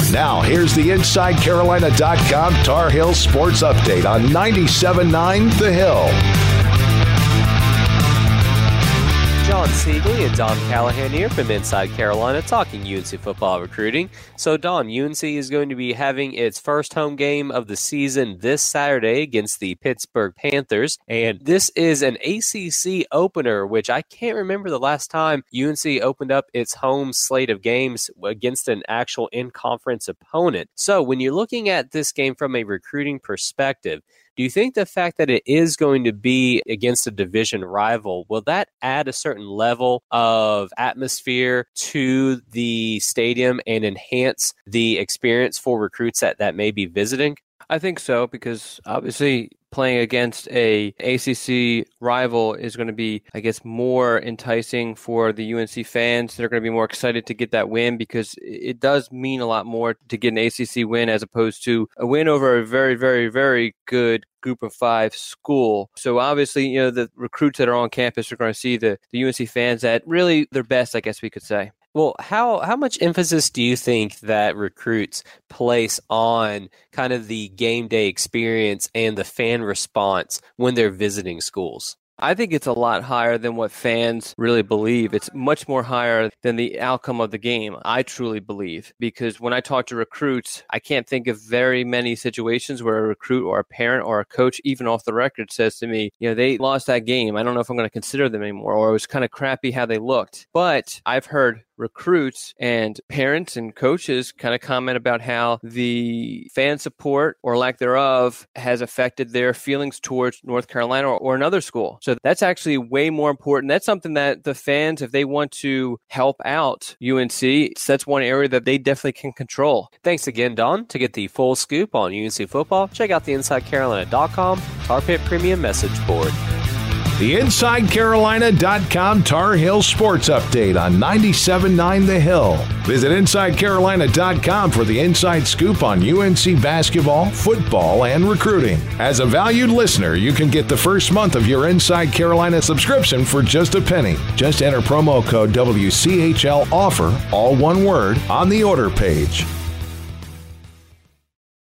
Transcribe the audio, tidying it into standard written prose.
Now, here's the InsideCarolina.com Tar Heel Sports Update on 97.9 The Hill. John Siegley and Don Callahan here from Inside Carolina talking UNC football recruiting. So, Don, UNC is going to be having its first home game of the season this Saturday against the Pittsburgh Panthers. And this is an ACC opener, which I can't remember the last time UNC opened up its home slate of games against an actual in-conference opponent. So, when you're looking at this game from a recruiting perspective, do you think the fact that it is going to be against a division rival, will that add a certain level of atmosphere to the stadium and enhance the experience for recruits that may be visiting? I think so, because obviously playing against a ACC rival is going to be, I guess, more enticing for the UNC fans. They're going to be more excited to get that win because it does mean a lot more to get an ACC win as opposed to a win over a very, very, very good Group of 5 school. So obviously, the recruits that are on campus are going to see the UNC fans at really their best, I guess we could say. Well, how much emphasis do you think that recruits place on kind of the game day experience and the fan response when they're visiting schools? I think it's a lot higher than what fans really believe. It's much more higher than the outcome of the game, I truly believe. Because when I talk to recruits, I can't think of very many situations where a recruit or a parent or a coach, even off the record, says to me, they lost that game. I don't know if I'm going to consider them anymore, or it was kind of crappy how they looked. But I've heard recruits and parents and coaches kind of comment about how the fan support or lack thereof has affected their feelings towards North Carolina or another school. So that's actually way more important. That's something that the fans, if they want to help out UNC, that's one area that they definitely can control. Thanks again, Don. To get the full scoop on UNC football, check out the InsideCarolina.com Tar Pit Premium message board. The InsideCarolina.com Tar Heel Sports Update on 97.9 The Hill. Visit InsideCarolina.com for the inside scoop on UNC basketball, football, and recruiting. As a valued listener, you can get the first month of your Inside Carolina subscription for just a penny. Just enter promo code WCHL OFFER, all one word, on the order page.